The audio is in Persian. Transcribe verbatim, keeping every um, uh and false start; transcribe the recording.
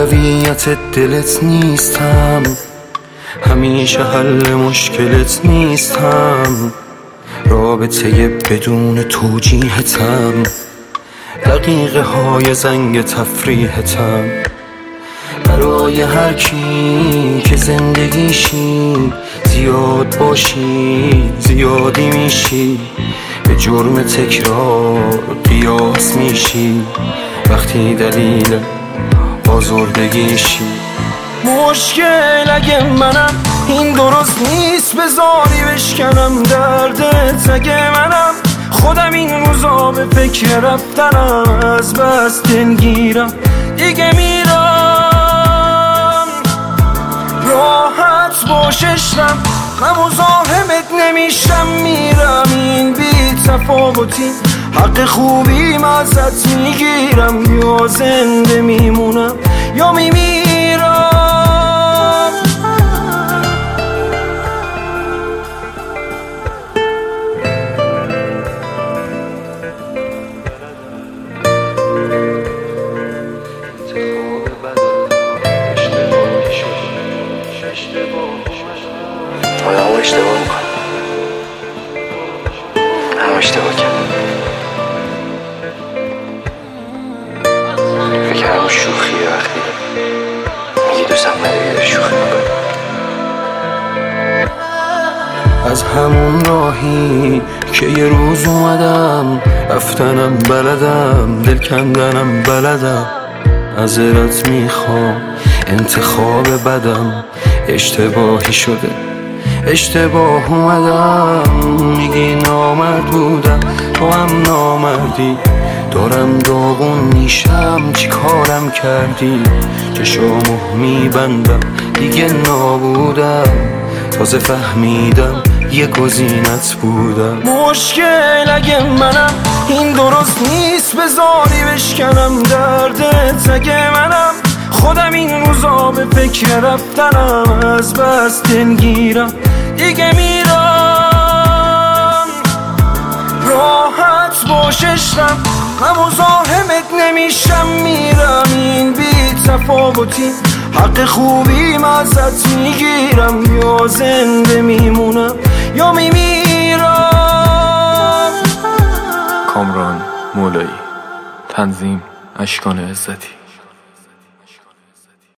اولویت دلت نیستم، همیشه حل مشکلت نیستم، رابطه بدون توجیهتم، دقیقه های زنگ تفریحتم. برای هر کی که زندگیشی زیاد باشی زیادی میشی، به جرم تکرار قیاس میشی وقتی دلیل آزردگیشی. مشکل اگه منم این درست نیست، بذاری بشکنم دردت اگه منم خودم این روزا به فکر رفتنم، از بس دلگیرم دیگه میرم. راحت باش عشقم، غم و زاحمت نمیشم، میرم این بی تفاوتی، حق خوبیم ازت میگیرم، یا زنده میمونم یا میمیرم. آدم ها اشتباه میکنم، هم اشتباه کردم، فکر همون شوخیه وقتی میگی دوستم نداری شوخی میکنی. از همون راهی که یه روز اومدم رفتنم بلدم، دل کندنم بلدم، معذرت میخوام انتخاب بدم اشتباهی شده، اشتباه اومدم. میگی نامرد بودم تو هم نامردی، دارم داغون میشم چی کارم کردی، چشامو میبندم دیگه نابودم، تازه فهمیدم یه گزینت بودم. مشکل اگه منم این درست نیست، بذاری بشکنم دردت اگه منم خودم این روزا به فکر رفتنم، از بس دلگیرم دیگه میرم. راحت باش عشقم، غم و زاحمت نمیشم، میرم این بی تفاوتی، حق خوبیم ازت میگیرم، یا زنده میمونم یا میمیرم. کامران مولایی، تنظیم اشکان عزتی.